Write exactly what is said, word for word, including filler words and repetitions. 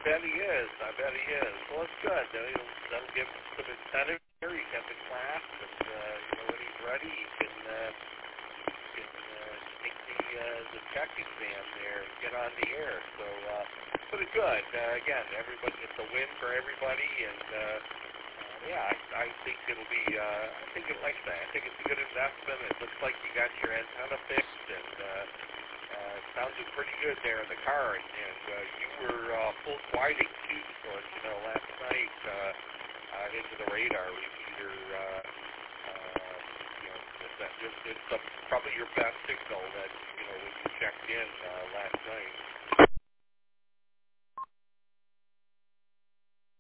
bet he is. I bet he is. Well, it's good. That'll, that'll give him some incentive here. He's got the class, and uh, you know, when he's ready, he can, uh, can uh, take the uh, the check exam there and get on the air. So, uh, but it's good. Uh, again, everybody, it's a win for everybody, and uh, uh, yeah, I, I think it'll be. Uh, I think it like that. I think it's a good investment. It looks like you got your antenna fixed, and uh, uh, it sounded pretty good there in the car. And, and uh, you were uh, full quieting too, so as you know, last night uh, uh, into the radar repeater. Uh, uh, you know, that just it's uh, probably your best signal that you know when you checked in uh, last night.